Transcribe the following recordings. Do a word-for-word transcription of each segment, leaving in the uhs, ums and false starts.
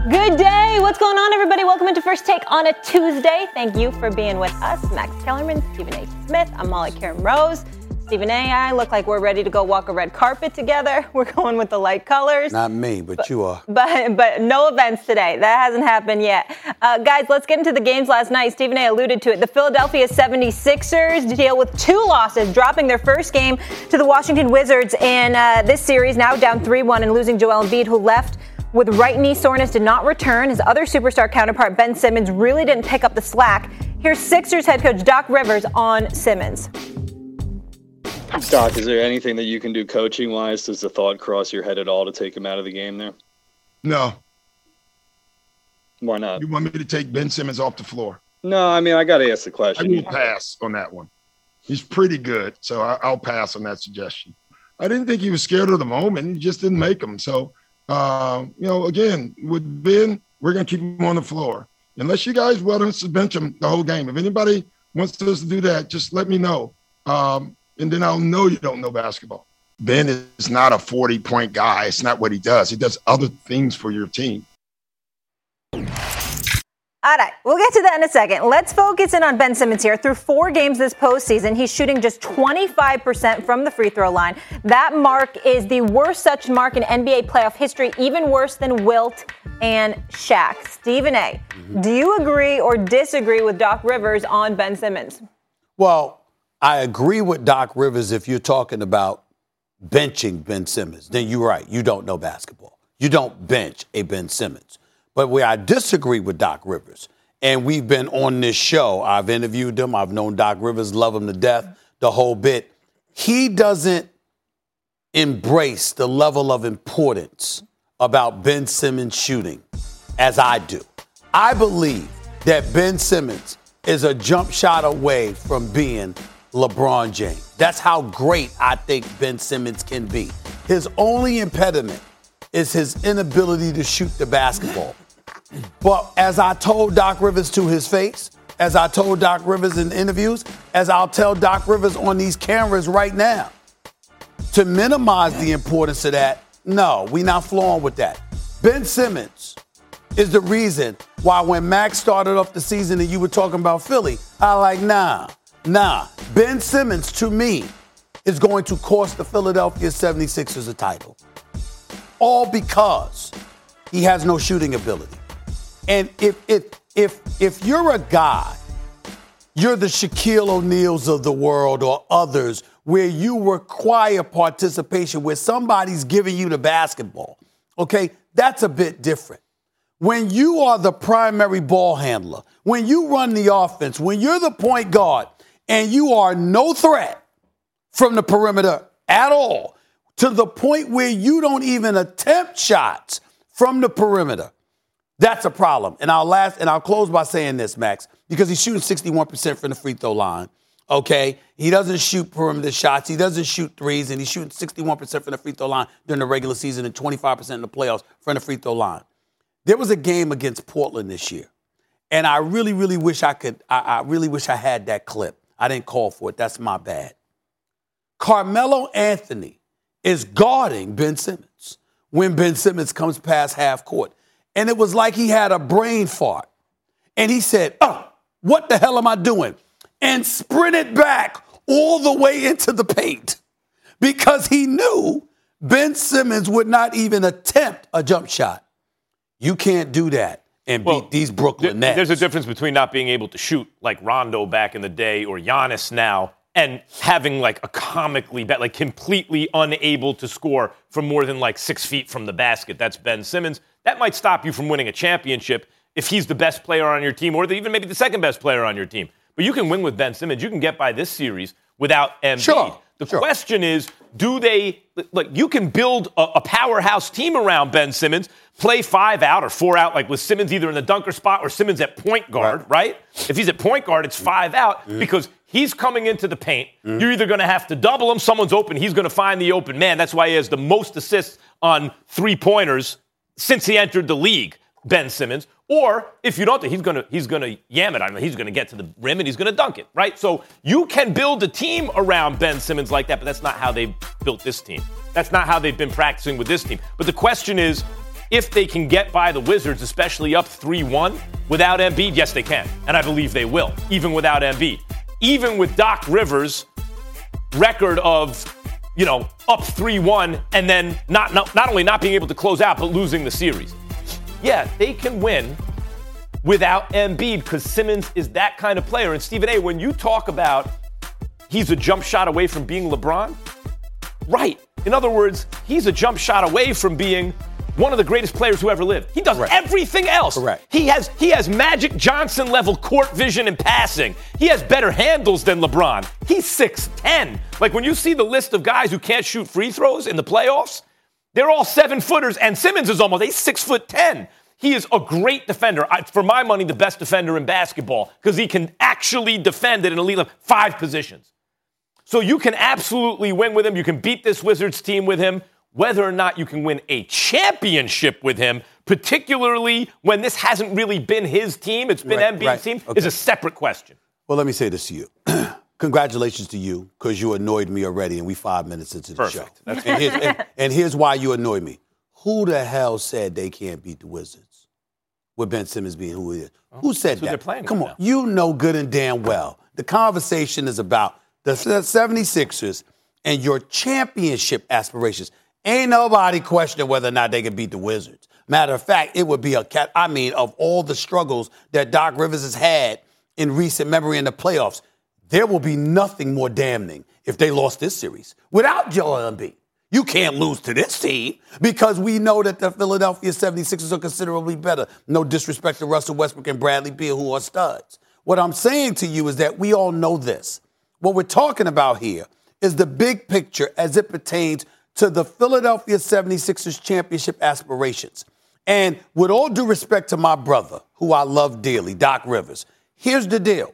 Good day. What's going on, everybody? Welcome into First Take on a Tuesday. Thank you for being with us. Max Kellerman, Stephen A. Smith. I'm Molly Karen Rose. Stephen A. and I look like we're ready to go walk a red carpet together. We're going with the light colors. Not me, but, but you are. But but no events today. That hasn't happened yet. Uh, guys, let's get into the games last night. Stephen A. alluded to it. The Philadelphia seventy-sixers deal with two losses, dropping their first game to the Washington Wizards in uh, this series, now down three one and losing Joel Embiid, who left with right knee soreness, did not return. His other superstar counterpart, Ben Simmons, really didn't pick up the slack. Here's Sixers head coach Doc Rivers on Simmons. Doc, is there anything that you can do coaching-wise? Does the thought cross your head at all to take him out of the game there? No. Why not? You want me to take Ben Simmons off the floor? No, I mean, I got to ask the question. I will pass on that one. He's pretty good, so I, I'll pass on that suggestion. I didn't think he was scared of the moment. He just didn't make them. So, uh, you know, again, with Ben, we're going to keep him on the floor. Unless you guys want us to bench him the whole game. If anybody wants us to do that, just let me know. Um, And then I'll know you don't know basketball. Ben is not a forty-point guy. It's not what he does. He does other things for your team. All right, we'll get to that in a second. Let's focus in on Ben Simmons here. Through four games this postseason, he's shooting just twenty-five percent from the free throw line. That mark is the worst such mark in N B A playoff history, even worse than Wilt and Shaq. Stephen A., mm-hmm. do you agree or disagree with Doc Rivers on Ben Simmons? Well, I agree with Doc Rivers if you're talking about benching Ben Simmons. Then you're right. You don't know basketball. You don't bench a Ben Simmons. But where I disagree with Doc Rivers, and we've been on this show, I've interviewed him, I've known Doc Rivers, love him to death, the whole bit. He doesn't embrace the level of importance about Ben Simmons shooting as I do. I believe that Ben Simmons is a jump shot away from being LeBron James. That's how great I think Ben Simmons can be. His only impediment is his inability to shoot the basketball. But as I told Doc Rivers to his face, as I told Doc Rivers in interviews, as I'll tell Doc Rivers on these cameras right now, to minimize the importance of that, no, we're not flowing with that. Ben Simmons is the reason why when Max started off the season and you were talking about Philly, I like, nah, nah. Ben Simmons, to me, is going to cost the Philadelphia seventy-sixers a title. All because he has no shooting ability. And if if if if you're a guy, you're the Shaquille O'Neals of the world or others where you require participation, where somebody's giving you the basketball, okay, that's a bit different. When you are the primary ball handler, when you run the offense, when you're the point guard and you are no threat from the perimeter at all, to the point where you don't even attempt shots from the perimeter, that's a problem. And I'll last and I'll close by saying this, Max, because he's shooting sixty-one percent from the free throw line. Okay, he doesn't shoot perimeter shots. He doesn't shoot threes, and he's shooting sixty-one percent from the free throw line during the regular season and twenty-five percent in the playoffs from the free throw line. There was a game against Portland this year, and I really, really wish I could. I, I really wish I had that clip. I didn't call for it. That's my bad. Carmelo Anthony is guarding Ben Simmons when Ben Simmons comes past half court, and it was like he had a brain fart, and he said, "Oh, what the hell am I doing?" and sprinted back all the way into the paint because he knew Ben Simmons would not even attempt a jump shot. You can't do that and well, beat these Brooklyn th- Nets. There's a difference between not being able to shoot like Rondo back in the day or Giannis now and having like a comically bad, like completely unable to score from more than like six feet from the basket. That's Ben Simmons. That might stop you from winning a championship if he's the best player on your team or the, even maybe the second best player on your team. But you can win with Ben Simmons. You can get by this series without Embiid. Sure. The sure. question is, do they, like, you can build a, a powerhouse team around Ben Simmons, play five out or four out, like with Simmons either in the dunker spot or Simmons at point guard, right? right? If he's at point guard, it's five out mm-hmm. because he's coming into the paint. Mm-hmm. You're either going to have to double him, someone's open, he's going to find the open man. That's why he has the most assists on three-pointers since he entered the league, Ben Simmons. Or if you don't, he's gonna he's gonna yam it. I mean, he's gonna get to the rim and he's gonna dunk it, right? So you can build a team around Ben Simmons like that, but that's not how they've built this team. That's not how they've been practicing with this team. But the question is, if they can get by the Wizards, especially up three one without Embiid, yes, they can. And I believe they will, even without Embiid. Even with Doc Rivers' record of, you know, up three one and then not, not, not only not being able to close out, but losing the series. Yeah, they can win without Embiid because Simmons is that kind of player. And Stephen A., when you talk about he's a jump shot away from being LeBron, right. In other words, he's a jump shot away from being one of the greatest players who ever lived. He does Correct. everything else. Correct. He has he has Magic Johnson level court vision and passing. He has better handles than LeBron. He's six ten. Like when you see the list of guys who can't shoot free throws in the playoffs, they're all seven footers, and Simmons is almost, he's six foot ten. He is a great defender. I, for my money, the best defender in basketball because he can actually defend at an elite level, five positions. So you can absolutely win with him. You can beat this Wizards team with him. Whether or not you can win a championship with him, particularly when this hasn't really been his team, it's been right, Embiid's right. team, Okay. is a separate question. Well, let me say this to you. Congratulations to you, because you annoyed me already, and we five minutes into the Perfect. show. That's and, here's, and, and here's why you annoyed me. Who the hell said they can't beat the Wizards with Ben Simmons being who he is? Well, who said that's who that? they're playing Come with on. now. You know good and damn well. The conversation is about the seventy-sixers and your championship aspirations. Ain't nobody questioning whether or not they can beat the Wizards. Matter of fact, it would be a cat. I mean, of all the struggles that Doc Rivers has had in recent memory in the playoffs, there will be nothing more damning if they lost this series without Joel Embiid. You can't lose to this team because we know that the Philadelphia seventy-sixers are considerably better. No disrespect to Russell Westbrook and Bradley Beal, who are studs. What I'm saying to you is that we all know this. What we're talking about here is the big picture as it pertains to the Philadelphia seventy-sixers championship aspirations. And with all due respect to my brother, who I love dearly, Doc Rivers, here's the deal.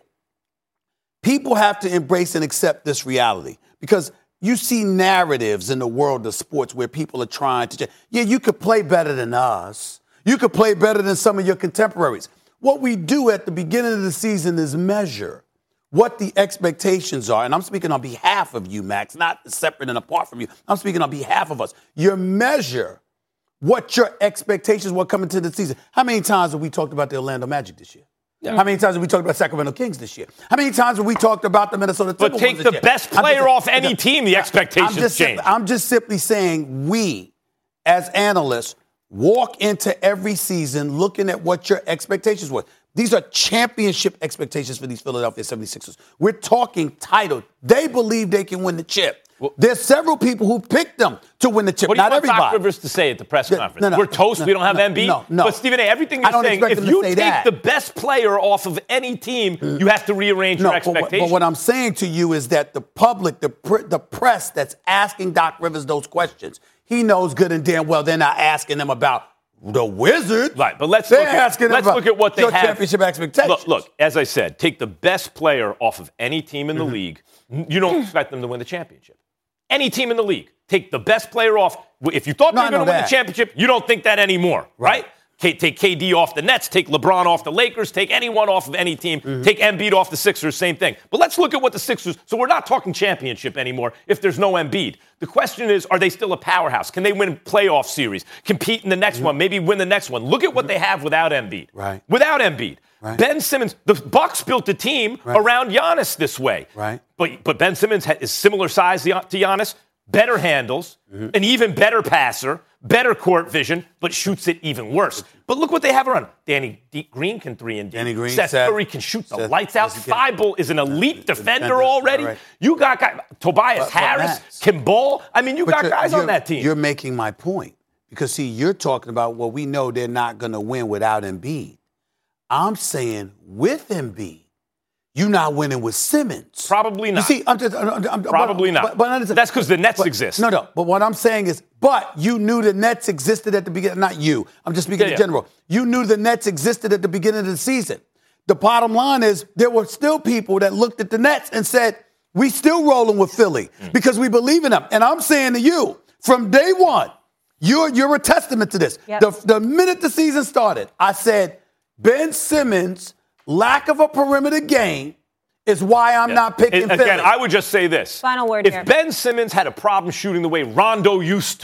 People have to embrace and accept this reality because you see narratives in the world of sports where people are trying to, yeah, you could play better than us. You could play better than some of your contemporaries. What we do at the beginning of the season is measure what the expectations are. And I'm speaking on behalf of you, Max, not separate and apart from you. I'm speaking on behalf of us. You measure what your expectations were coming to the season. How many times have we talked about the Orlando Magic this year? Yeah. How many times have we talked about Sacramento Kings this year? How many times have we talked about the Minnesota Timberwolves But take this the year? best player just, off any team, the expectations I'm just, change. I'm just simply saying we, as analysts, walk into every season looking at what your expectations were. These are championship expectations for these Philadelphia seventy-sixers. We're talking title. They believe they can win the chip. Well, there's several people who picked them to win the chip. What do you Not want everybody. Doc Rivers to say at the press Yeah, conference? no, no, We're toast. no, we don't have no, Embiid. no, no. But Stephen A., everything I you're don't saying, expect if him to you say take that. the best player off of any team, mm. you have to rearrange no, your but what, expectations. but what I'm saying to you is that the public, the pr- the press that's asking Doc Rivers those questions, he knows good and damn well they're not asking them about the Wizards. Right, but let's, They're look, at, asking let's about look at what they your have. championship expectations. Look, look, as I said, take the best player off of any team in the Mm-hmm. league. You don't expect them to win the championship. Any team in the league. Take the best player off. If you thought No, they were going to win that. the championship, you don't think that anymore, right? Right. Take, take K D off the Nets, take LeBron off the Lakers, take anyone off of any team, Mm-hmm. take Embiid off the Sixers, same thing. But let's look at what the Sixers, so we're not talking championship anymore if there's no Embiid. The question is, are they still a powerhouse? Can they win playoff series, compete in the next mm-hmm. one, maybe win the next one? Look at what they have without Embiid. Right. Without Embiid. Right. Ben Simmons, the Bucks built a team right. around Giannis this way. Right. But, but Ben Simmons is similar size to Giannis, better handles, mm-hmm. an even better passer, better court vision, but shoots it even worse. But look what they have around. Danny D- Green can three and D. Danny Green, Seth, Seth Curry can shoot the Seth, lights out. yes, Thibault is an elite uh, defender, defender already. right. You got guys, Tobias But- but Harris, Max, can ball. I mean, you But got you're- guys on you're- that team. You're making my point. Because, see, you're talking about, well, we know they're not going to win without Embiid. I'm saying with Embiid, you're not winning with Simmons. Probably not. You see, I'm just, I'm, I'm, Probably but, not. But, but That's because the Nets but, exist. No, no. But what I'm saying is, but you knew the Nets existed at the beginning. Not you. I'm just speaking Yeah, in yeah. general. You knew the Nets existed at the beginning of the season. The bottom line is there were still people that looked at the Nets and said, we still rolling with Philly Mm. because we believe in them. And I'm saying to you, from day one, you're, you're a testament to this. Yep. The, the minute the season started, I said, Ben Simmons' lack of a perimeter game is why I'm Yeah. not picking And Philly. again, I would just say this. Final word If here. Ben Simmons had a problem shooting the way Rondo used to,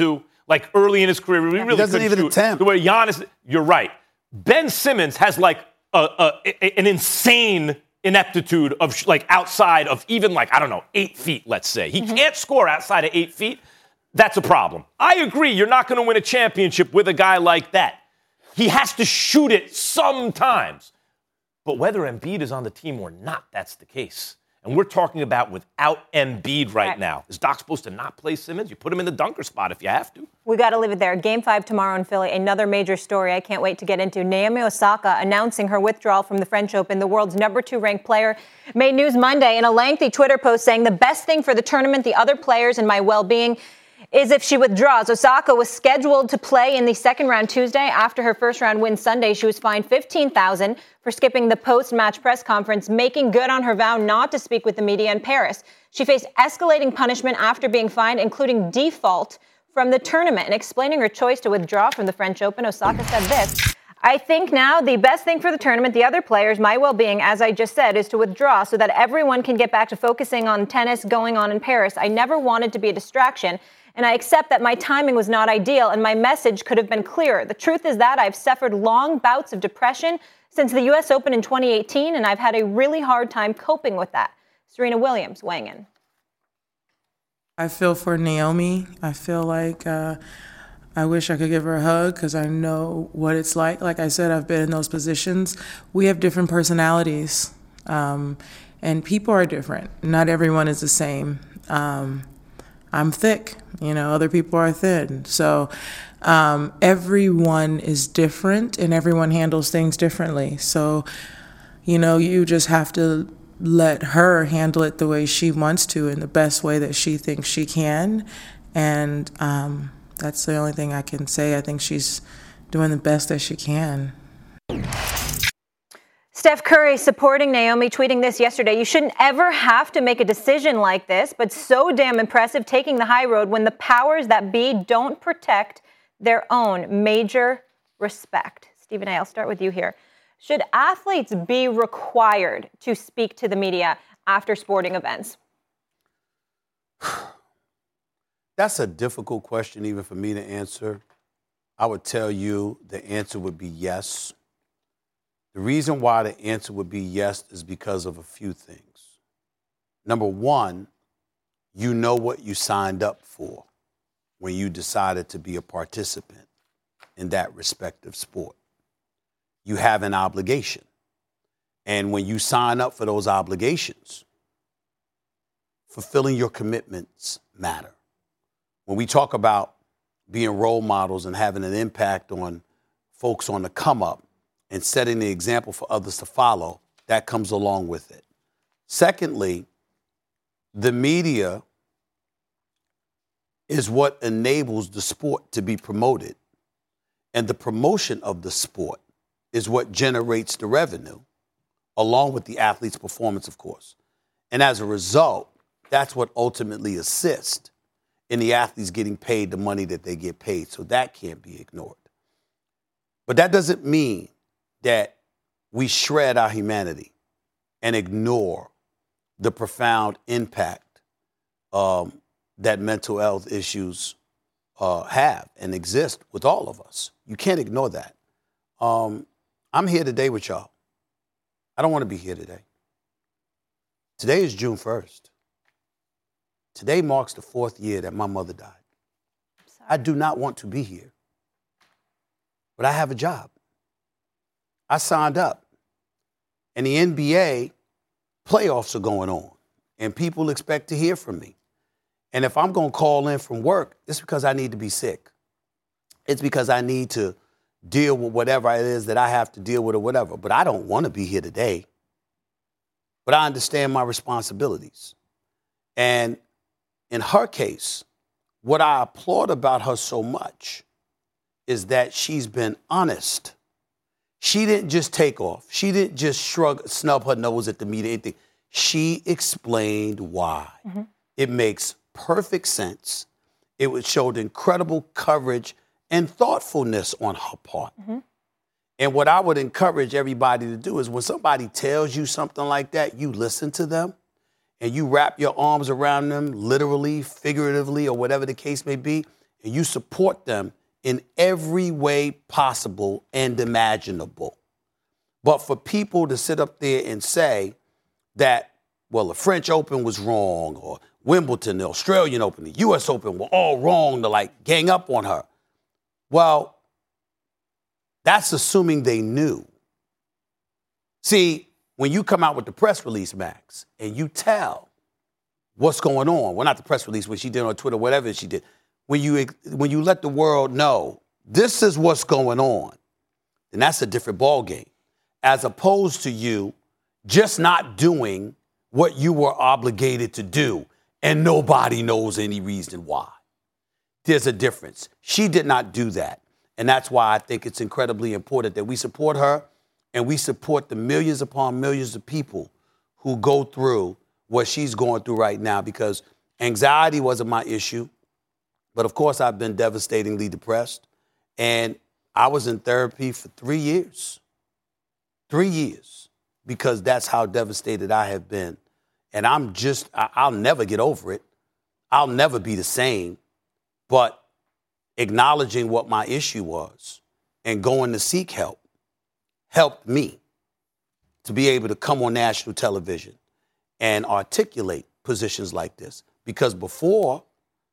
like early in his career. He really he doesn't couldn't even shoot. attempt. The way Giannis, you're right. Ben Simmons has like a, a, a, an insane ineptitude of like outside of even like, I don't know, eight feet, let's say. He mm-hmm. can't score outside of eight feet. That's a problem. I agree. You're not going to win a championship with a guy like that. He has to shoot it sometimes. But whether Embiid is on the team or not, that's the case. And we're talking about without Embiid right, right now. Is Doc supposed to not play Simmons? You put him in the dunker spot if you have to. We got to leave it there. Game five tomorrow in Philly. Another major story I can't wait to get into. Naomi Osaka announcing her withdrawal from the French Open. The world's number two ranked player made news Monday in a lengthy Twitter post saying the best thing for the tournament, the other players, and my well-being is if she withdraws. Osaka was scheduled to play in the second round Tuesday. After her first round win Sunday, she was fined fifteen thousand dollars for skipping the post-match press conference, making good on her vow not to speak with the media in Paris. She faced escalating punishment after being fined, including default from the tournament. And explaining her choice to withdraw from the French Open, Osaka said this: I think now the best thing for the tournament, the other players, my well-being, as I just said, is to withdraw so that everyone can get back to focusing on tennis going on in Paris. I never wanted to be a distraction, and I accept that my timing was not ideal and my message could have been clearer. The truth is that I've suffered long bouts of depression since the U S Open in twenty eighteen, and I've had a really hard time coping with that. Serena Williams weighing in. I feel for Naomi. I feel like uh, I wish I could give her a hug because I know what it's like. Like I said, I've been in those positions. We have different personalities, um, and people are different. Not everyone is the same. Um, I'm thick, you know, other people are thin. So um, everyone is different and everyone handles things differently. So, you know, you just have to let her handle it the way she wants to in the best way that she thinks she can. And um, that's the only thing I can say. I think she's doing the best that she can. Steph Curry supporting Naomi, tweeting this yesterday: you shouldn't ever have to make a decision like this, but so damn impressive taking the high road when the powers that be don't protect their own. Major respect. Stephen A., I'll start with you here. Should athletes be required to speak to the media after sporting events? That's a difficult question even for me to answer. I would tell you the answer would be yes. The reason why the answer would be yes is because of a few things. Number one, you know what you signed up for when you decided to be a participant in that respective sport. You have an obligation. And when you sign up for those obligations, fulfilling your commitments matter. When we talk about being role models and having an impact on folks on the come up, and setting the example for others to follow, that comes along with it. Secondly, the media is what enables the sport to be promoted. And the promotion of the sport is what generates the revenue, along with the athlete's performance, of course. And as a result, that's what ultimately assists in the athletes getting paid the money that they get paid. So that can't be ignored. But that doesn't mean that we shred our humanity and ignore the profound impact um, that mental health issues uh, have and exist with all of us. You can't ignore that. Um, I'm here today with y'all. I don't want to be here today. Today is June first. Today marks the fourth year that my mother died. I do not want to be here, but I have a job. I signed up, and the N B A playoffs are going on, and people expect to hear from me. And if I'm going to call in from work, it's because I need to be sick. It's because I need to deal with whatever it is that I have to deal with or whatever. But I don't want to be here today. But I understand my responsibilities. And in her case, what I applaud about her so much is that she's been honest. She didn't just take off. She didn't just shrug, snub her nose at the media. Anything. She explained why. Mm-hmm. It makes perfect sense. It showed incredible courage and thoughtfulness on her part. Mm-hmm. And what I would encourage everybody to do is when somebody tells you something like that, you listen to them and you wrap your arms around them, literally, figuratively, or whatever the case may be, and you support them in every way possible and imaginable. But for people to sit up there and say that, well, the French Open was wrong, or Wimbledon, the Australian Open, the U S Open were all wrong to, like, gang up on her. Well, that's assuming they knew. See, when you come out with the press release, Max, and you tell what's going on, well, not the press release, what she did on Twitter, whatever she did, when you when you let the world know this is what's going on, then that's a different ballgame, as opposed to you just not doing what you were obligated to do, and nobody knows any reason why. There's a difference. She did not do that, and that's why I think it's incredibly important that we support her and we support the millions upon millions of people who go through what she's going through right now, because anxiety wasn't my issue. But, of course, I've been devastatingly depressed. And I was in therapy for three years. Three years. Because that's how devastated I have been. And I'm just, I, I'll never get over it. I'll never be the same. But acknowledging what my issue was and going to seek help helped me to be able to come on national television and articulate positions like this. Because before,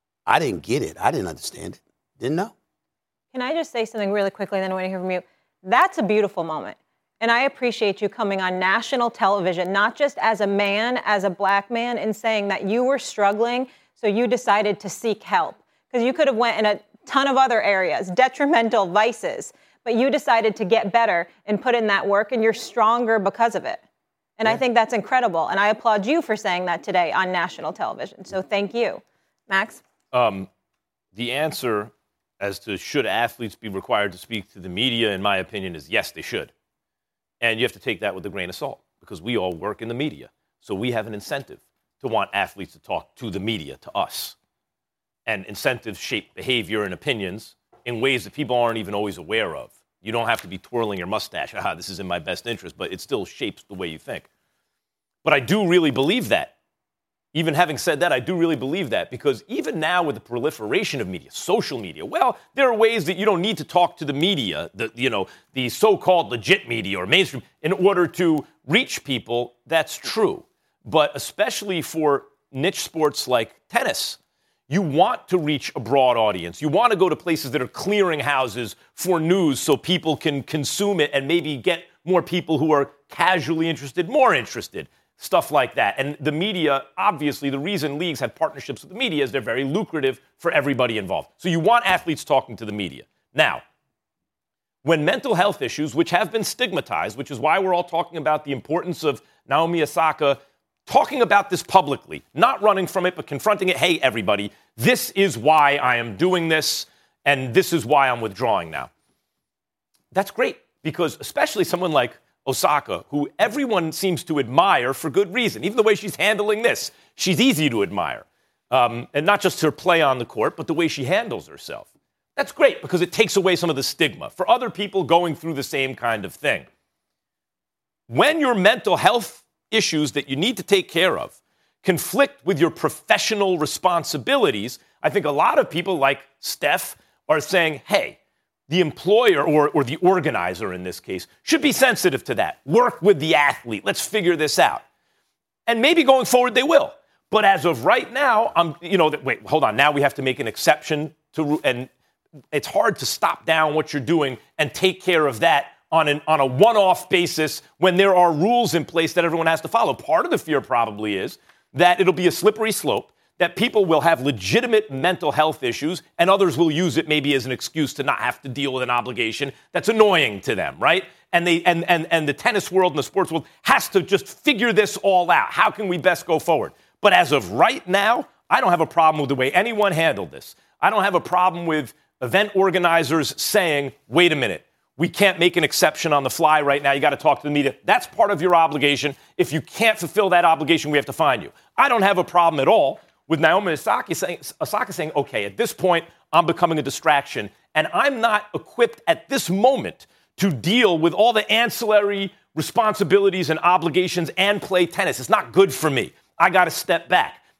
I didn't get it. I didn't understand it. Didn't know. Can I just say something really quickly, and then I want to hear from you? That's a beautiful moment. And I appreciate you coming on national television, not just as a man, as a black man, and saying that you were struggling, so you decided to seek help. Because you could have went in a ton of other areas, detrimental vices, but you decided to get better and put in that work, and you're stronger because of it. And yeah. I think that's incredible. And I applaud you for saying that today on national television. So thank you. Max? Um, the answer as to should athletes be required to speak to the media, in my opinion, is yes, they should. And you have to take that with a grain of salt, because we all work in the media. So we have an incentive to want athletes to talk to the media, to us. And incentives shape behavior and opinions in ways that people aren't even always aware of. You don't have to be twirling your mustache, ah, this is in my best interest, but it still shapes the way you think. But I do really believe that. Even having said that, I do really believe that, because even now with the proliferation of media, social media, well, there are ways that you don't need to talk to the media, the, you know, the so-called legit media or mainstream, in order to reach people. That's true. But especially for niche sports like tennis, you want to reach a broad audience. You want to go to places that are clearinghouses for news so people can consume it and maybe get more people who are casually interested, more interested. Stuff like that. And the media, obviously, the reason leagues have partnerships with the media is they're very lucrative for everybody involved. So you want athletes talking to the media. Now, when mental health issues, which have been stigmatized, which is why we're all talking about the importance of Naomi Osaka talking about this publicly, not running from it, but confronting it. Hey, everybody, this is why I am doing this, and this is why I'm withdrawing now. That's great, because especially someone like Osaka, who everyone seems to admire for good reason. Even the way she's handling this, she's easy to admire. Um, and not just her play on the court, but the way she handles herself. That's great, because it takes away some of the stigma for other people going through the same kind of thing. When your mental health issues that you need to take care of conflict with your professional responsibilities, I think a lot of people like Steph are saying, hey, the employer or, or the organizer in this case should be sensitive to that. Work with the athlete. Let's figure this out. And maybe going forward they will. But as of right now, I'm, you know, wait, hold on. Now we have to make an exception to, and it's hard to stop down what you're doing and take care of that on an on a one-off basis when there are rules in place that everyone has to follow. Part of the fear probably is that it'll be a slippery slope, that people will have legitimate mental health issues and others will use it maybe as an excuse to not have to deal with an obligation that's annoying to them, right? And they and and and the tennis world and the sports world has to just figure this all out. How can we best go forward? But as of right now, I don't have a problem with the way anyone handled this. I don't have a problem with event organizers saying, wait a minute, we can't make an exception on the fly right now. You got to talk to the media. That's part of your obligation. If you can't fulfill that obligation, we have to fine you. I don't have a problem at all with Naomi Osaka saying, Osaka saying, okay, at this point, I'm becoming a distraction, and I'm not equipped at this moment to deal with all the ancillary responsibilities and obligations and play tennis. It's not good for me. I got to step back.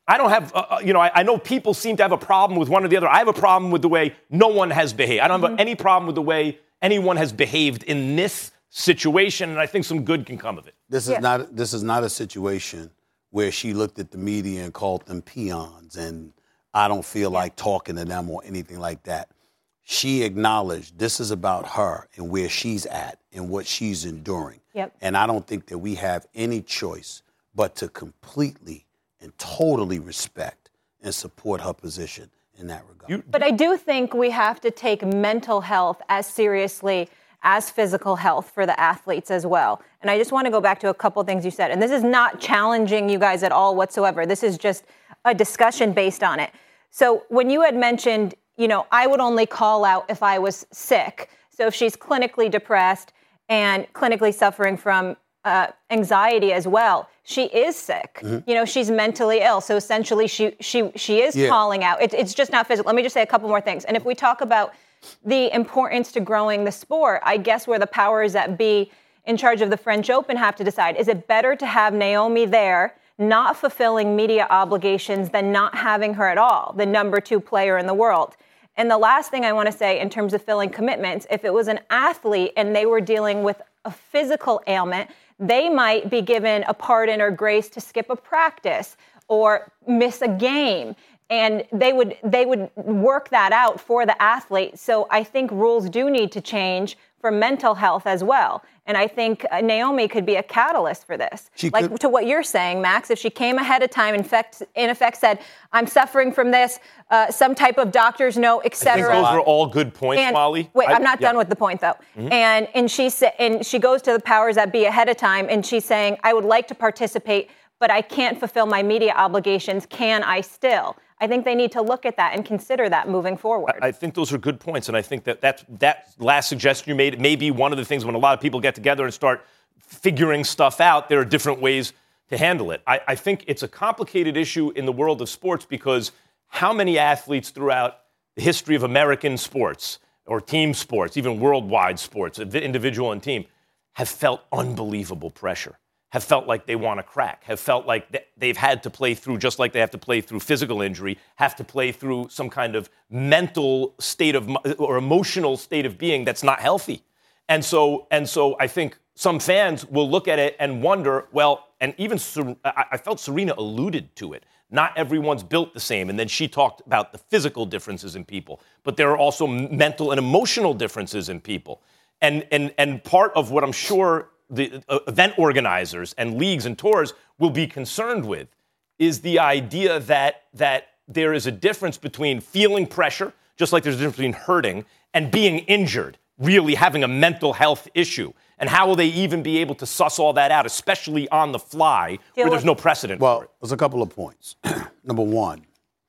I don't have, uh, you know, I, I know people seem to have a problem with one or the other. I have a problem with the way no one has behaved. I don't mm-hmm. have any problem with the way anyone has behaved in this situation, and I think some good can come of it. This is yeah. not this is not a situation where she looked at the media and called them peons, and I don't feel yeah. like talking to them or anything like that. She acknowledged this is about her and where she's at and what she's enduring. Yep. And I don't think that we have any choice but to completely and totally respect and support her position in that regard. You, but I do think we have to take mental health as seriously as physical health for the athletes as well. And I just want to go back to a couple things you said. And this is not challenging you guys at all whatsoever. This is just a discussion based on it. So when you had mentioned, you know, I would only call out if I was sick. So if she's clinically depressed and clinically suffering from uh, anxiety as well, she is sick. Mm-hmm. You know, she's mentally ill. So essentially she she she is yeah. calling out. It, it's just not physical. Let me just say a couple more things. And if we talk about the importance to growing the sport, I guess where the powers that be in charge of the French Open have to decide, is it better to have Naomi there not fulfilling media obligations than not having her at all, the number two player in the world? And the last thing I want to say in terms of filling commitments, if it was an athlete and they were dealing with a physical ailment, they might be given a pardon or grace to skip a practice or miss a game. And they would they would work that out for the athlete. So I think rules do need to change for mental health as well. And I think uh, Naomi could be a catalyst for this. She like could. To what you're saying, Max, if she came ahead of time and fact, in effect said, I'm suffering from this, uh, some type of doctor's note, et cetera. I think those were all good points, and, Molly. Wait, I, I'm not yeah. done with the point, though. Mm-hmm. And and she, sa- and she goes to the powers that be ahead of time, and she's saying, I would like to participate, but I can't fulfill my media obligations. Can I still? I think they need to look at that and consider that moving forward. I, I think those are good points, and I think that, that that last suggestion you made may be one of the things when a lot of people get together and start figuring stuff out, there are different ways to handle it. I, I think it's a complicated issue in the world of sports because how many athletes throughout the history of American sports or team sports, even worldwide sports, individual and team, have felt unbelievable pressure, have felt like they want to crack, have felt like they've had to play through, just like they have to play through physical injury, have to play through some kind of mental state of or emotional state of being that's not healthy. And so, and so I think some fans will look at it and wonder, well, and even I felt Serena alluded to it. Not everyone's built the same. And then she talked about the physical differences in people, but there are also mental and emotional differences in people. And and and part of what I'm sure the uh, event organizers and leagues and tours will be concerned with is the idea that that there is a difference between feeling pressure, just like there's a difference between hurting, and being injured, really having a mental health issue. And how will they even be able to suss all that out, especially on the fly, where there's no precedent well, for it? There's a couple of points. Number one,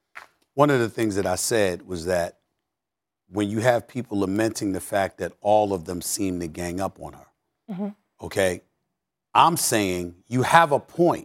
one of the things that I said was that when you have people lamenting the fact that all of them seem to gang up on her, mm-hmm. okay, I'm saying you have a point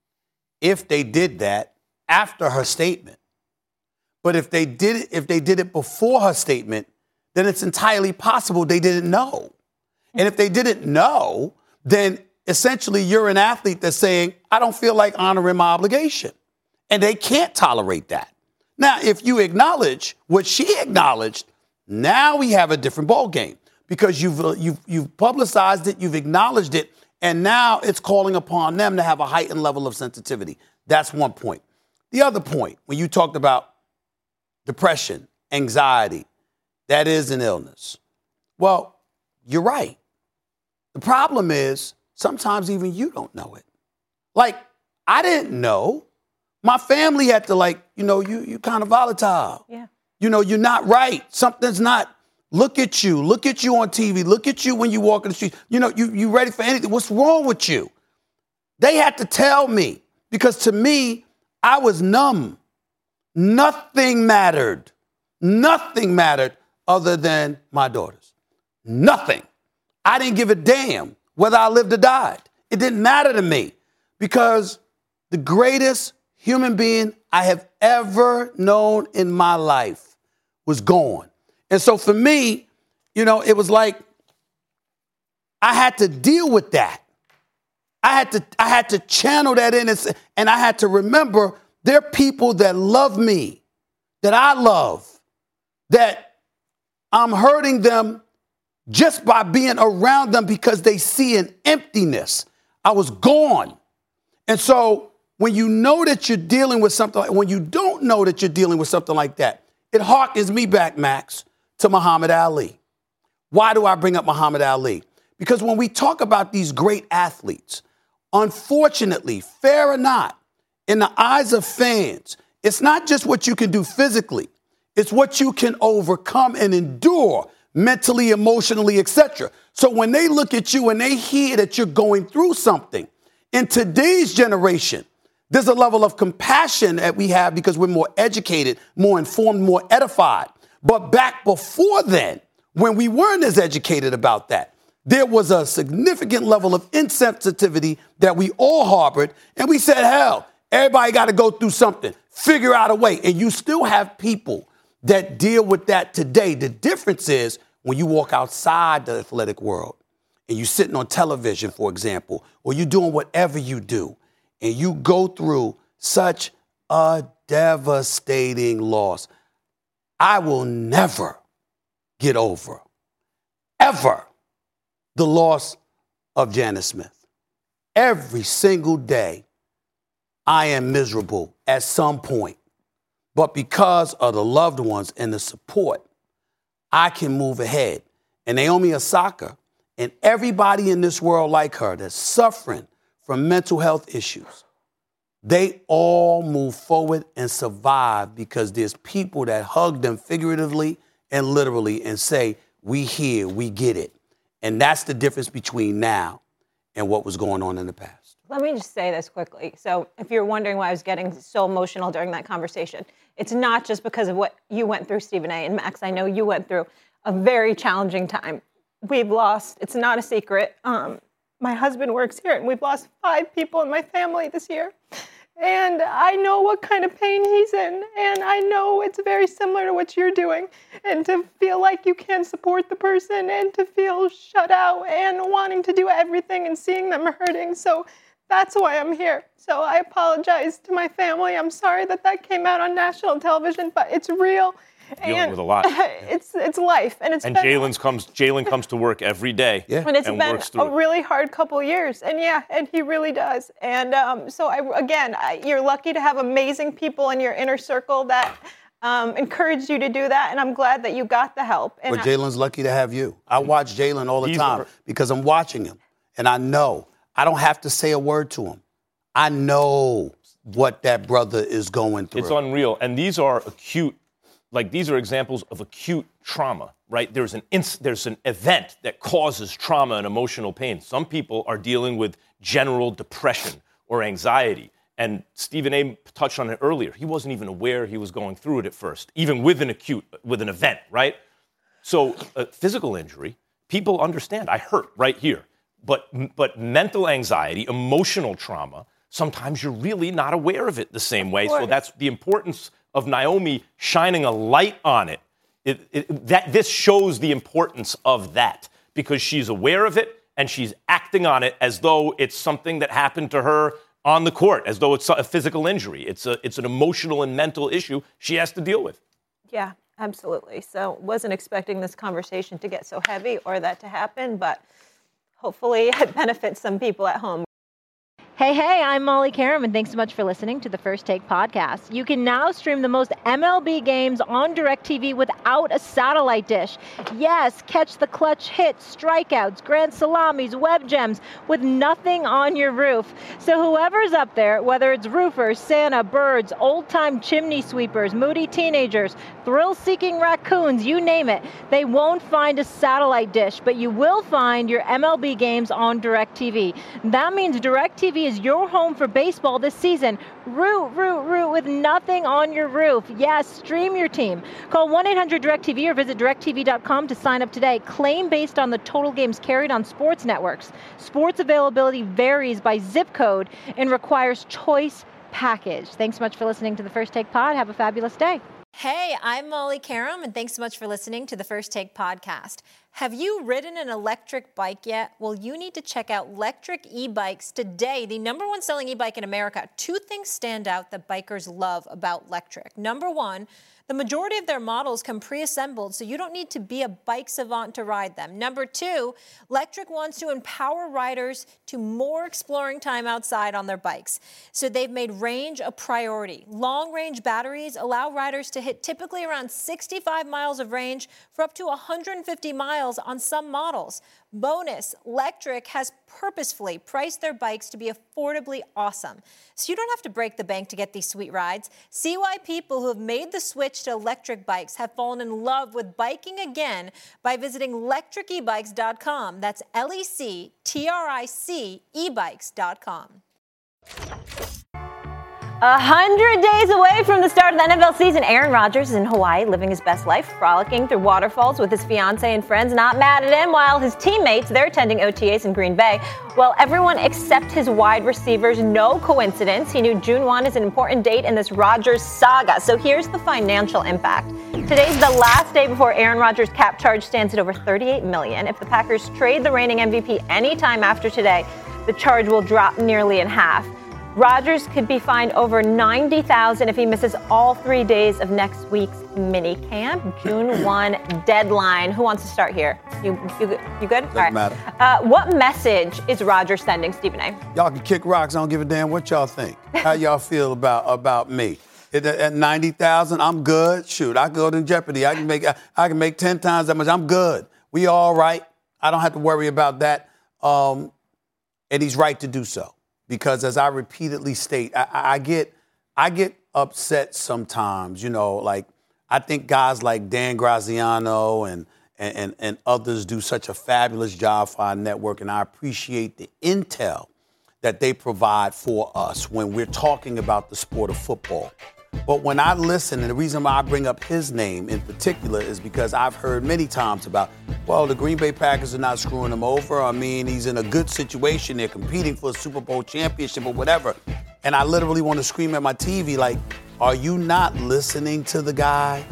if they did that after her statement. But if they did it, if they did it before her statement, then it's entirely possible they didn't know. And if they didn't know, then essentially you're an athlete that's saying, I don't feel like honoring my obligation. And they can't tolerate that. Now, if you acknowledge what she acknowledged, now we have a different ballgame because you've, uh, you've, you've publicized it, you've acknowledged it, and now it's calling upon them to have a heightened level of sensitivity. That's one point. The other point, when you talked about depression, anxiety, that is an illness. Well, you're right. The problem is sometimes even you don't know it. Like, I didn't know. My family had to, like, you know, you you kind of volatile. Yeah. You know, you're not right. Something's not. Look at you. Look at you on T V. Look at you when you walk in the street. You know, you you ready for anything. What's wrong with you? They had to tell me because to me, I was numb. Nothing mattered. Nothing mattered other than my daughters. Nothing. I didn't give a damn whether I lived or died. It didn't matter to me because the greatest human being I have ever known in my life was gone. And so for me, you know, it was like I had to deal with that. I had to I had to channel that in and, and I had to remember They're people that love me, that I love, that I'm hurting them just by being around them because they see an emptiness. I was gone. And so when you know that you're dealing with something, like, when you don't know that you're dealing with something like that, it harkens me back, Max, to Muhammad Ali. Why do I bring up Muhammad Ali? Because when we talk about these great athletes, unfortunately, fair or not, in the eyes of fans, it's not just what you can do physically. It's what you can overcome and endure mentally, emotionally, et cetera. So when they look at you and they hear that you're going through something, in today's generation, there's a level of compassion that we have because we're more educated, more informed, more edified. But back before then, when we weren't as educated about that, there was a significant level of insensitivity that we all harbored. And we said, hell, everybody got to go through something, figure out a way. And you still have people that deal with that today. The difference is when you walk outside the athletic world and you're sitting on television, for example, or you're doing whatever you do, and you go through such a devastating loss. I will never get over, ever, the loss of Janet Smith. Every single day, I am miserable at some point. But because of the loved ones and the support, I can move ahead. And Naomi Osaka and everybody in this world like her that's suffering from mental health issues, they all move forward and survive because there's people that hug them figuratively and literally and say, we here, we get it. And that's the difference between now and what was going on in the past. Let me just say this quickly. So if you're wondering why I was getting so emotional during that conversation, it's not just because of what you went through, Stephen A. And Max, I know you went through a very challenging time. We've lost, it's not a secret. Um, my husband works here, and we've lost five people in my family this year. And I know what kind of pain he's in, and I know it's very similar to what you're doing. And to feel like you can't support the person and to feel shut out and wanting to do everything and seeing them hurting. So that's why I'm here. So I apologize to my family. I'm sorry that that came out on national television, but it's real. Dealing and with a lot. It's it's life, and it's and been, Jalen's comes Jalen comes to work every day. Yeah. and it's and been works through a it. really hard couple years, and yeah, and he really does. And um, so I, again, I, you're lucky to have amazing people in your inner circle that um, encourage you to do that, and I'm glad that you got the help. And But Jalen's lucky to have you. I watch Jalen all the He's time the- because I'm watching him, and I know I don't have to say a word to him. I know what that brother is going through. It's unreal. And these are acute, like these are examples of acute trauma, right? There's an ins- there's an event that causes trauma and emotional pain. Some people are dealing with general depression or anxiety. And Stephen A. touched on it earlier. He wasn't even aware he was going through it at first, even with an acute, with an event, right? So uh, physical injury, people understand, I hurt right here. But but mental anxiety, emotional trauma, sometimes you're really not aware of it the same way. So that's the importance of Naomi shining a light on it. It, it. That this shows the importance of that because she's aware of it and she's acting on it as though it's something that happened to her on the court, as though it's a physical injury. It's a it's an emotional and mental issue she has to deal with. yeah, absolutely. So wasn't expecting this conversation to get so heavy or that to happen, but hopefully it benefits some people at home. Hey, hey, I'm Molly Karam, and thanks so much for listening to the First Take podcast. You can now stream the most M L B games on DirecTV without a satellite dish. Yes, catch the clutch hits, strikeouts, grand salamis, web gems with nothing on your roof. So whoever's up there, whether it's roofers, Santa, birds, old-time chimney sweepers, moody teenagers, thrill-seeking raccoons, you name it, they won't find a satellite dish, but you will find your M L B games on DirecTV. That means DirecTV is your home for baseball this season. Root, root, root with nothing on your roof. Yes, stream your team. Call one eight hundred direct T V or visit direct T V dot com to sign up today. Claim based on the total games carried on sports networks. Sports availability varies by zip code and requires choice package. Thanks so much for listening to the First Take Pod. Have a fabulous day. Hey, I'm Molly Karam, and thanks so much for listening to the First Take podcast. Have you ridden an electric bike yet? Well, you need to check out Lectric E-Bikes today, the number one selling e-bike in America. Two things stand out that bikers love about Lectric. Number one, the majority of their models come pre-assembled, so you don't need to be a bike savant to ride them. Number two, Lectric wants to empower riders to more exploring time outside on their bikes. So they've made range a priority. Long-range batteries allow riders to hit typically around sixty-five miles of range for up to one hundred fifty miles on some models. Bonus, Lectric has purposefully priced their bikes to be affordably awesome. So you don't have to break the bank to get these sweet rides. See why people who have made the switch to electric bikes have fallen in love with biking again by visiting lectric e bikes dot com. That's L E C T R I C e bikes dot com. A hundred days away from the start of the N F L season, Aaron Rodgers is in Hawaii living his best life, frolicking through waterfalls with his fiancée and friends, not mad at him, while his teammates, they're attending O T As in Green Bay. Well, everyone except his wide receivers, no coincidence. He knew June first is an important date in this Rodgers saga. So here's the financial impact. Today's the last day before Aaron Rodgers' cap charge stands at over thirty-eight million dollars. If the Packers trade the reigning M V P anytime after today, the charge will drop nearly in half. Rodgers could be fined over ninety thousand dollars if he misses all three days of next week's mini camp. June first deadline. Who wants to start here? You you, you good? Doesn't all right. matter. Uh, what message is Rodgers sending, Stephen A? Y'all can kick rocks. I don't give a damn what y'all think. How y'all feel about about me? At, at ninety thousand, I'm good. Shoot, I can go to Jeopardy. I can make I, I can make ten times that much. I'm good. We all right. I don't have to worry about that. Um, and he's right to do so. Because as I repeatedly state, I, I get I get upset sometimes, you know, like I think guys like Dan Graziano and, and, and others do such a fabulous job for our network, and I appreciate the intel that they provide for us when we're talking about the sport of football. But when I listen, and the reason why I bring up his name in particular is because I've heard many times about, well, the Green Bay Packers are not screwing him over. I mean, he's in a good situation. They're competing for a Super Bowl championship or whatever. And I literally want to scream at my T V like, are you not listening to the guy?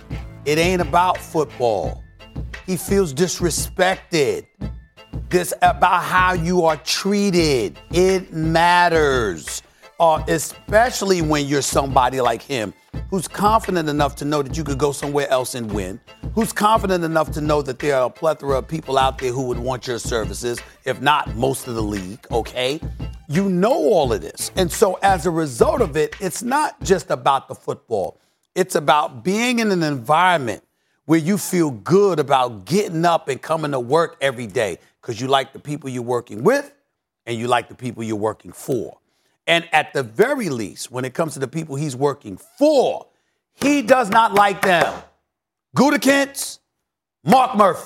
It ain't about football. He feels disrespected. This about how you are treated. It matters. Uh, especially when you're somebody like him who's confident enough to know that you could go somewhere else and win, who's confident enough to know that there are a plethora of people out there who would want your services, if not most of the league, okay? You know all of this. And so as a result of it, it's not just about the football. It's about being in an environment where you feel good about getting up and coming to work every day because you like the people you're working with and you like the people you're working for. And at the very least, when it comes to the people he's working for, he does not like them. Gutekunst, Mark Murphy.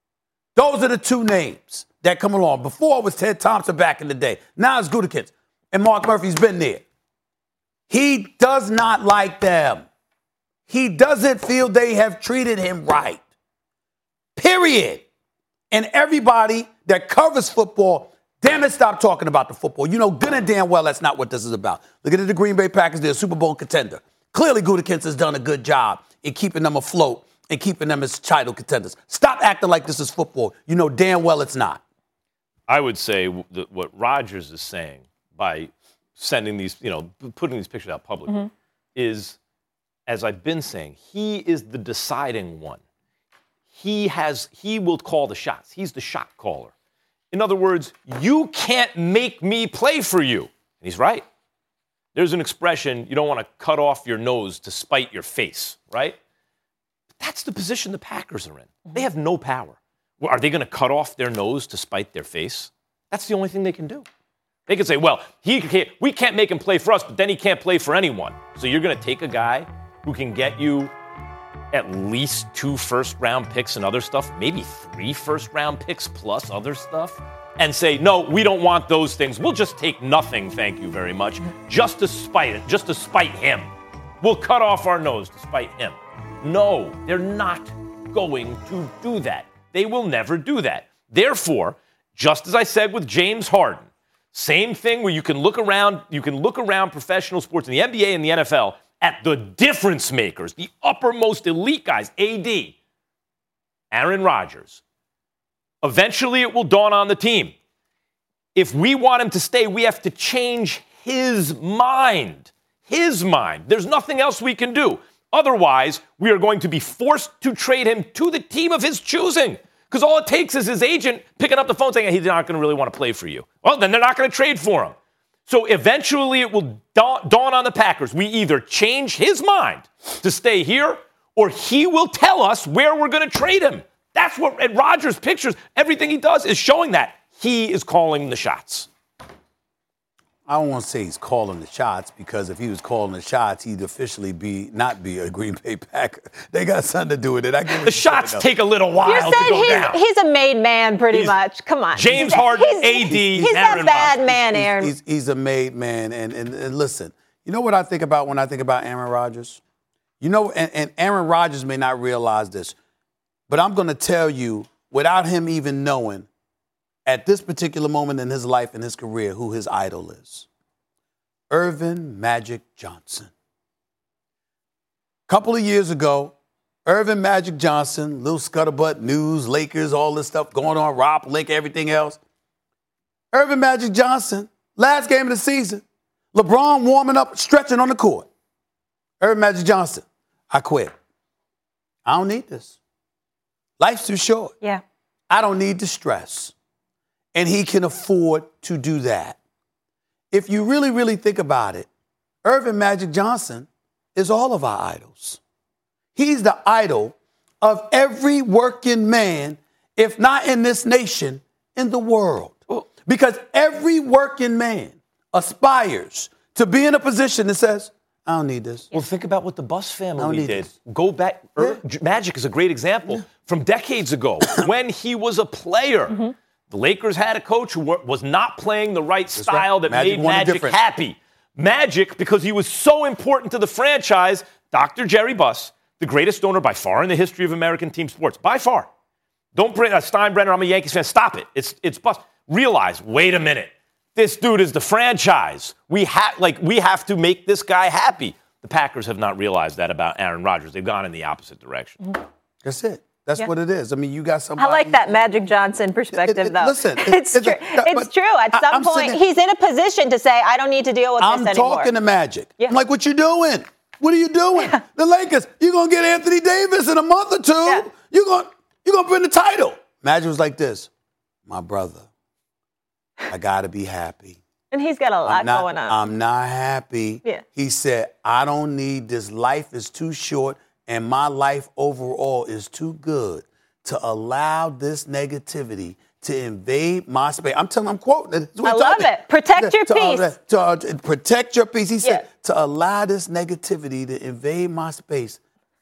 Those are the two names that come along. Before it was Ted Thompson back in the day. Now it's Gutekunst. And Mark Murphy's been there. He does not like them. He doesn't feel they have treated him right. Period. And everybody that covers football, damn it, stop talking about the football. You know good and damn well that's not what this is about. Look at the Green Bay Packers. They're a Super Bowl contender. Clearly, Gutekunst has done a good job in keeping them afloat and keeping them as title contenders. Stop acting like this is football. You know damn well it's not. I would say that what Rodgers is saying by sending these, you know, putting these pictures out publicly mm-hmm. is, as I've been saying, he is the deciding one. He has, he will call the shots. He's the shot caller. In other words, you can't make me play for you. And he's right. There's an expression, you don't want to cut off your nose to spite your face, right? But that's the position the Packers are in. They have no power. Well, are they going to cut off their nose to spite their face? That's the only thing they can do. They can say, well, he can't, we can't make him play for us, but then he can't play for anyone. So you're going to take a guy who can get you at least two first-round picks and other stuff, maybe three first-round picks plus other stuff, and say, no, we don't want those things. We'll just take nothing, thank you very much, just to spite it, just to spite him. We'll cut off our nose to spite him. No, they're not going to do that. They will never do that. Therefore, just as I said with James Harden, same thing where you can look around, you can look around professional sports in the N B A and the N F L at the difference makers, the uppermost elite guys, A D, Aaron Rodgers, Eventually, it will dawn on the team. If we want him to stay, we have to change his mind. His mind. There's nothing else we can do. Otherwise, we are going to be forced to trade him to the team of his choosing. Because all it takes is his agent picking up the phone saying, he's not going to really want to play for you. Well, then they're not going to trade for him. So eventually it will dawn, dawn on the Packers. We either change his mind to stay here, or he will tell us where we're going to trade him. That's what at Rodgers' pictures, everything he does is showing that. He is calling the shots. I don't want to say he's calling the shots, because if he was calling the shots, he'd officially be not be a Green Bay Packer. They got something to do with it. I give the shots enough. take a little while You're to saying go he's, down. he's a made man, pretty He's much. Come on. James he's, Harden, he's, A D, He's Aaron a bad Rodgers. man, Aaron. He's, he's, he's a made man. And, and, and listen, you know what I think about when I think about Aaron Rodgers? You know, and, and Aaron Rodgers may not realize this, but I'm going to tell you, without him even knowing, at this particular moment in his life and his career, who his idol is. Earvin Magic Johnson. A couple of years ago, Earvin Magic Johnson, little scuttlebutt news, Lakers, all this stuff going on, Rob Link, everything else. Earvin Magic Johnson, last game of the season, LeBron warming up, stretching on the court. Earvin Magic Johnson, I quit. I don't need this. Life's too short. Yeah. I don't need the stress. And he can afford to do that. If you really, really think about it, Earvin Magic Johnson is all of our idols. He's the idol of every working man, if not in this nation, in the world. Because every working man aspires to be in a position that says, I don't need this. Well, think about what the Bus family did. this. Go back. Yeah. Er, Magic is a great example. Yeah. From decades ago, when he was a player, mm-hmm. the Lakers had a coach who was not playing the right That's style right. that Magic made Magic happy. Magic, because he was so important to the franchise, Doctor Jerry Buss, the greatest owner by far in the history of American team sports, by far. Don't bring uh, Steinbrenner, I'm a Yankees fan. Stop it. It's it's Buss. Realize, wait a minute. This dude is the franchise. We have like we have to make this guy happy. The Packers have not realized that about Aaron Rodgers. They've gone in the opposite direction. That's it. That's yeah. what it is. I mean, you got somebody. I like that Magic Johnson perspective, it, it, though. Listen, it, it's, it's true. A, it's true. At some I'm point, sitting, he's in a position to say, "I don't need to deal with I'm this anymore." I'm talking to Magic. Yeah. I'm like, "What you doing? What are you doing? Yeah. The Lakers. You're gonna get Anthony Davis in a month or two. Yeah. You're gonna you're gonna bring the title." Magic was like this, "My brother, I gotta be happy." And he's got a lot not, going on. I'm not happy. Yeah. He said, I don't need this. Life is too short, and my life overall is too good to allow this negativity to invade my space. I'm telling I'm quoting. I love it. Protect your to, peace. Uh, to, uh, to protect your peace. He said, yeah. to allow this negativity to invade my space,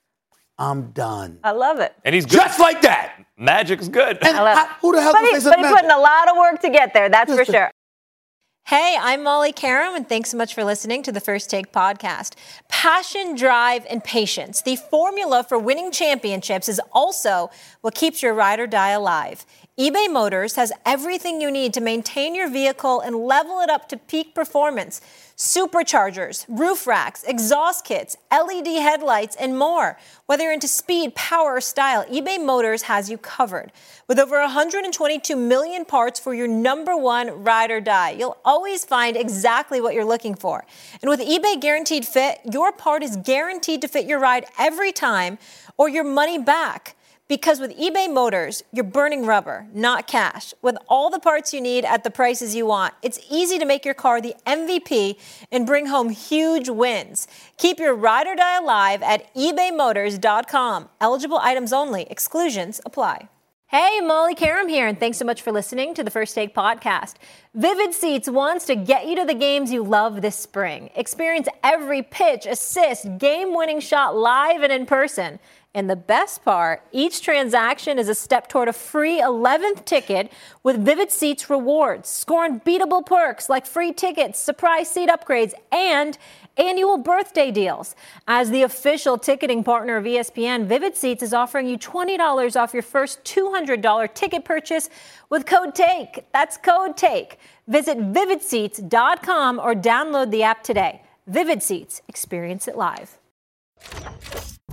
I'm done. I love it. And he's good. Just like that. Magic's good. And I love I, who the hell but is he, But he's putting a lot of work to get there, that's Listen. for sure. Hey, I'm Molly Karam, and thanks so much for listening to the First Take podcast. Passion, drive, and patience. The formula for winning championships is also what keeps your ride or die alive. eBay Motors has everything you need to maintain your vehicle and level it up to peak performance. Superchargers, roof racks, exhaust kits, L E D headlights, and more. Whether you're into speed, power, or style, eBay Motors has you covered. With over one hundred twenty-two million parts for your number one ride or die, you'll always find exactly what you're looking for. And with eBay Guaranteed Fit, your part is guaranteed to fit your ride every time or your money back. Because with eBay Motors, you're burning rubber, not cash. With all the parts you need at the prices you want, it's easy to make your car the M V P and bring home huge wins. Keep your ride or die alive at ebay motors dot com. Eligible items only. Exclusions apply. Hey, Molly Karam here, and thanks so much for listening to the First Take podcast. Vivid Seats wants to get you to the games you love this spring. Experience every pitch, assist, game-winning shot live and in person. And the best part, each transaction is a step toward a free eleventh ticket with Vivid Seats rewards. Score unbeatable perks like free tickets, surprise seat upgrades, and annual birthday deals. As the official ticketing partner of E S P N, Vivid Seats is offering you twenty dollars off your first two hundred dollars ticket purchase with code TAKE. That's code TAKE. Visit vivid seats dot com or download the app today. Vivid Seats. Experience it live.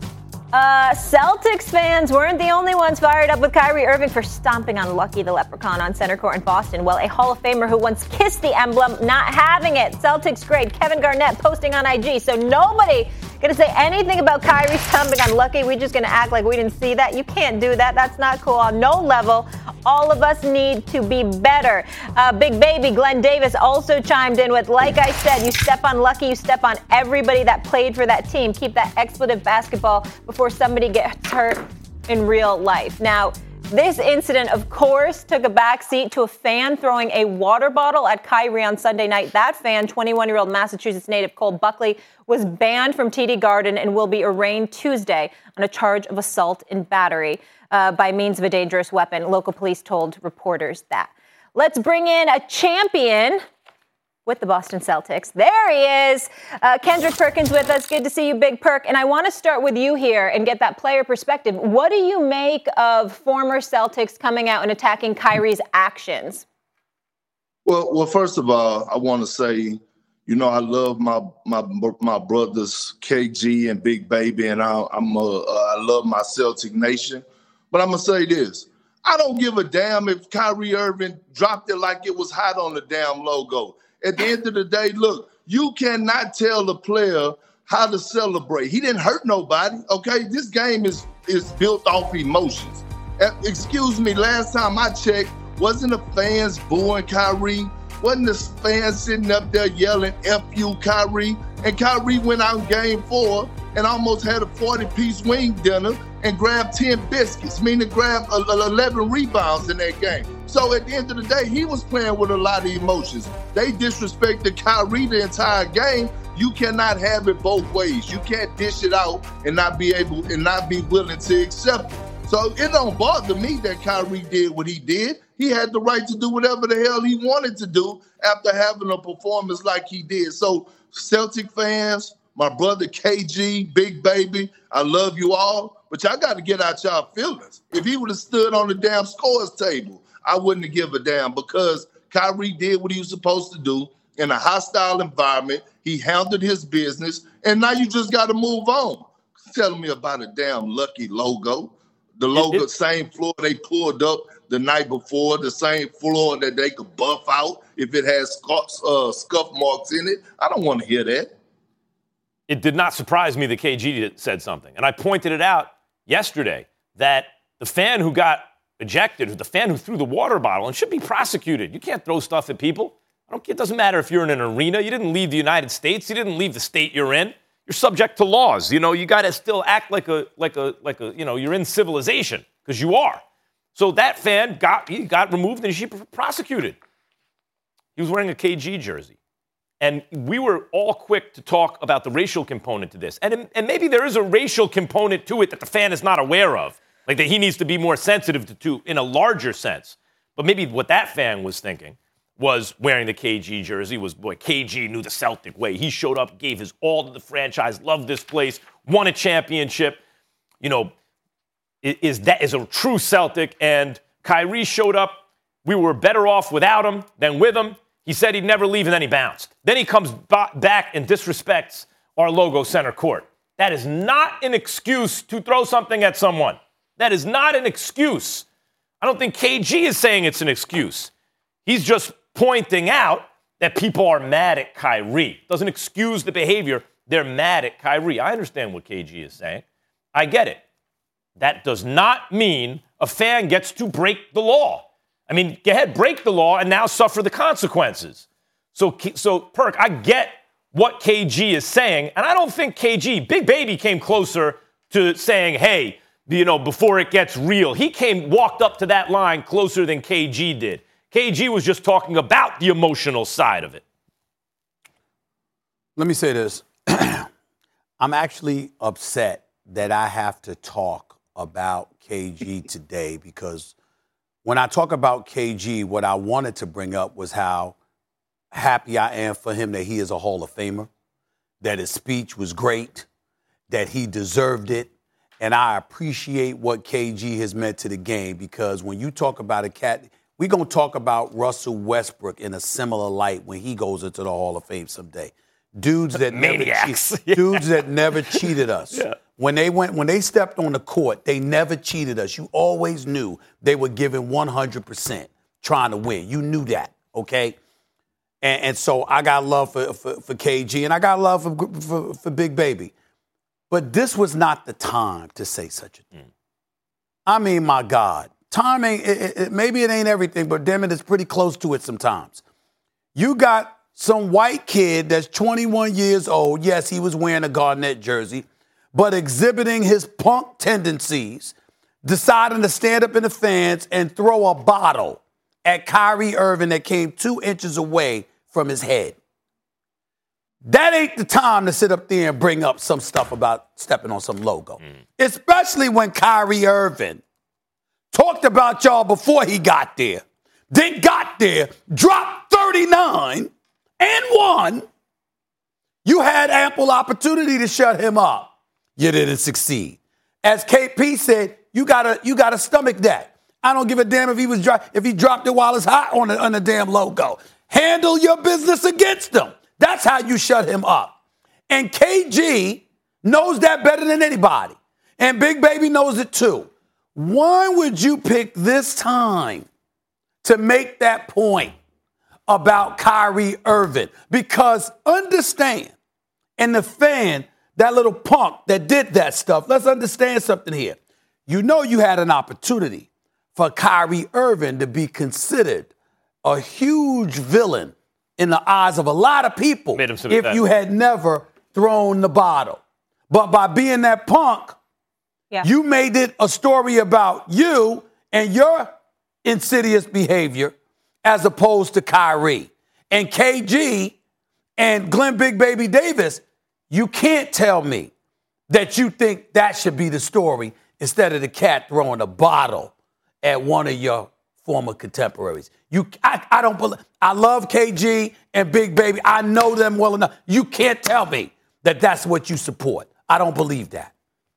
Uh, Celtics fans weren't the only ones fired up with Kyrie Irving for stomping on Lucky the Leprechaun on center court in Boston. Well, a Hall of Famer who once kissed the emblem, not having it. Celtics great Kevin Garnett posting on I G. So nobody going to say anything about Kyrie stomping on Lucky. We're just going to act like we didn't see that. You can't do that. That's not cool on no level. All of us need to be better. Uh, Big Baby Glenn Davis also chimed in with, like I said, you step on Lucky, you step on everybody that played for that team. Keep that expletive basketball before somebody gets hurt in real life. Now, this incident, of course, took a backseat to a fan throwing a water bottle at Kyrie on Sunday night. That fan, twenty-one-year-old Massachusetts native Cole Buckley, was banned from T D Garden and will be arraigned Tuesday on a charge of assault and battery uh, by means of a dangerous weapon. Local police told reporters that. Let's bring in a champion with the Boston Celtics. There he is. Uh, Kendrick Perkins with us. Good to see you, Big Perk. And I want to start with you here and get that player perspective. What do you make of former Celtics coming out and attacking Kyrie's actions? Well, well, first of all, I want to say, you know, I love my my my brothers K G and Big Baby, and I, I'm a, uh, I love my Celtic Nation. But I'm gonna say this: I don't give a damn if Kyrie Irving dropped it like it was hot on the damn logo. At the end of the day, look, you cannot tell the player how to celebrate. He didn't hurt nobody, okay? This game is, is built off emotions. Uh, excuse me, last time I checked, wasn't the fans booing Kyrie? Wasn't the fans sitting up there yelling, F you, Kyrie? And Kyrie went out in game four and almost had a forty-piece wing dinner and grabbed ten biscuits, meaning grabbed eleven rebounds in that game. So at the end of the day, he was playing with a lot of emotions. They disrespected Kyrie the entire game. You cannot have it both ways. You can't dish it out and not be able and not be willing to accept it. So it don't bother me that Kyrie did what he did. He had the right to do whatever the hell he wanted to do after having a performance like he did. So Celtic fans, my brother K G, Big Baby, I love you all, but y'all got to get out y'all feelings. If he would have stood on the damn scores table, I wouldn't have give a damn, because Kyrie did what he was supposed to do in a hostile environment. He handled his business, and now you just got to move on. Telling me about a damn Lucky logo. The logo, same floor they pulled up the night before, the same floor that they could buff out if it has scuff, uh, scuff marks in it. I don't want to hear that. It did not surprise me that K G said something. And I pointed it out yesterday that the fan who got ejected, the fan who threw the water bottle, and should be prosecuted. You can't throw stuff at people. I don't, it doesn't matter if you're in an arena. You didn't leave the United States. You didn't leave the state you're in. You're subject to laws. You know, you got to still act like a, like a, like a, you know, you're in civilization, because you are. So that fan got, he got removed and he should be prosecuted. He was wearing a K G jersey. And we were all quick to talk about the racial component to this. And, and maybe there is a racial component to it that the fan is not aware of, like that he needs to be more sensitive to, to in a larger sense. But maybe what that fan was thinking was wearing the K G jersey was, boy, K G knew the Celtic way. He showed up, gave his all to the franchise, loved this place, won a championship. You know, is that is a true Celtic. And Kyrie showed up. We were better off without him than with him. He said he'd never leave, and then he bounced. Then he comes b- back and disrespects our logo center court. That is not an excuse to throw something at someone. That is not an excuse. I don't think K G is saying it's an excuse. He's just pointing out that people are mad at Kyrie. Doesn't excuse the behavior. They're mad at Kyrie. I understand what K G is saying. I get it. That does not mean a fan gets to break the law. I mean, go ahead, break the law and now suffer the consequences. So, so Perk, I get what K G is saying, and I don't think K G, Big Baby, came closer to saying, hey, you know, before it gets real. He came, walked up to that line closer than K G did. K G was just talking about the emotional side of it. Let me say this. I'm actually upset that I have to talk about K G today, because when I talk about K G, what I wanted to bring up was how happy I am for him that he is a Hall of Famer, that his speech was great, that he deserved it, and I appreciate what K G has meant to the game, because when you talk about a cat, we're going to talk about Russell Westbrook in a similar light when he goes into the Hall of Fame someday. Dudes that never, che- dudes that never cheated us. Yeah. When they went, when they stepped on the court, they never cheated us. You always knew they were giving one hundred percent trying to win. You knew that, okay? And, and so I got love for, for, for K G, and I got love for, for, for Big Baby. But this was not the time to say such a thing. Mm. I mean, my God. Time ain't, it, it, maybe it ain't everything, but damn it, it's pretty close to it sometimes. You got some white kid that's twenty-one years old. Yes, he was wearing a Garnett jersey, but exhibiting his punk tendencies, deciding to stand up in the fans and throw a bottle at Kyrie Irving that came two inches away from his head. That ain't the time to sit up there and bring up some stuff about stepping on some logo, mm. especially when Kyrie Irving talked about y'all before he got there, then got there, dropped thirty-nine and won. You had ample opportunity to shut him up. You didn't succeed. As K P said, you gotta you gotta stomach that. I don't give a damn if he was dro- if he dropped it while it's hot on the, on the damn logo. Handle your business against him. That's how you shut him up. And K G knows that better than anybody. And Big Baby knows it too. Why would you pick this time to make that point about Kyrie Irving? Because understand, and the fan, that little punk that did that stuff, let's understand something here. You know you had an opportunity for Kyrie Irving to be considered a huge villain in the eyes of a lot of people if you had never thrown the bottle. But by being that punk, yeah. you made it a story about you and your insidious behavior as opposed to Kyrie. And K G and Glenn Big Baby Davis, you can't tell me that you think that should be the story instead of the cat throwing a bottle at one of your former contemporaries. You, I, I don't believe. I love K G and Big Baby. I know them well enough. You can't tell me that that's what you support. I don't believe that.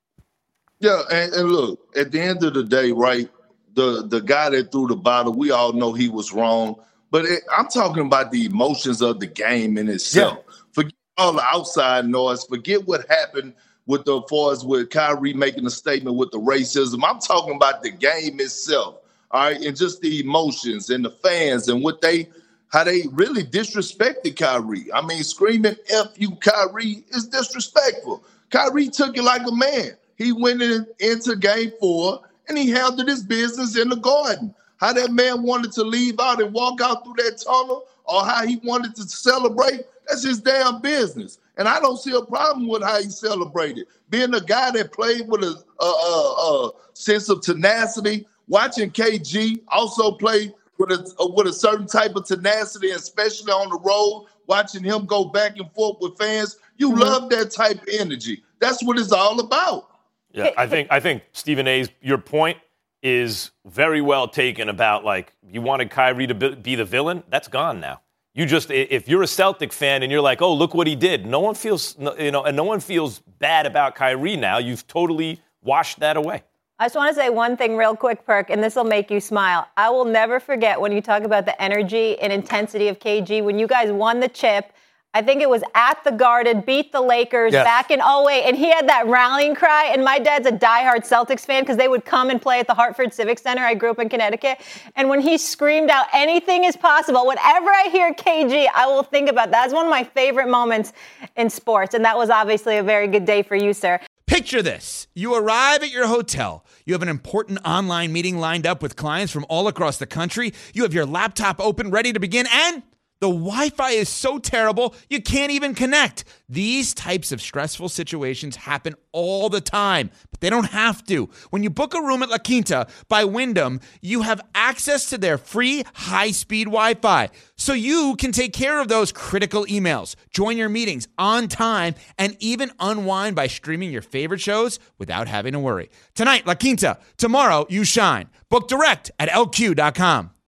Yeah, and, and look, at the end of the day, right, the, the guy that threw the bottle, we all know he was wrong. But it, I'm talking about the emotions of the game in itself. Yeah. Forget all the outside noise. Forget what happened with the, as far as with Kyrie making a statement with the racism. I'm talking about the game itself, all right, and just the emotions and the fans and what they, how they really disrespected Kyrie. I mean, screaming F you, Kyrie, is disrespectful. Kyrie took it like a man. He went in, into game four, and he handled his business in the Garden. How that man wanted to leave out and walk out through that tunnel or how he wanted to celebrate, that's his damn business. And I don't see a problem with how he celebrated. Being a guy that played with a, a, a, a sense of tenacity, watching K G also play with a, with a certain type of tenacity, especially on the road, watching him go back and forth with fans, you mm-hmm. love that type of energy. That's what it's all about. Yeah, I think I think Stephen A's your point is very well taken about, like, you wanted Kyrie to be the villain. That's gone now. You just, if you're a Celtic fan and you're like, oh, look what he did. No one feels, you know, and no one feels bad about Kyrie now. You've totally washed that away. I just want to say one thing real quick, Perk, and this will make you smile. I will never forget when you talk about the energy and intensity of K G. When you guys won the chip, I think it was at the Garden, beat the Lakers yes. back in oh eight, and he had that rallying cry. And my dad's a diehard Celtics fan because they would come and play at the Hartford Civic Center. I grew up in Connecticut. And when he screamed out, anything is possible, whenever I hear K G, I will think about that. That's one of my favorite moments in sports. And that was obviously a very good day for you, sir. Picture this. You arrive at your hotel. You have an important online meeting lined up with clients from all across the country. You have your laptop open, ready to begin, and the Wi-Fi is so terrible, you can't even connect. These types of stressful situations happen all the time, but they don't have to. When you book a room at La Quinta by Wyndham, you have access to their free high-speed Wi-Fi, so you can take care of those critical emails, join your meetings on time, and even unwind by streaming your favorite shows without having to worry. Tonight, La Quinta. Tomorrow, you shine. Book direct at L Q dot com.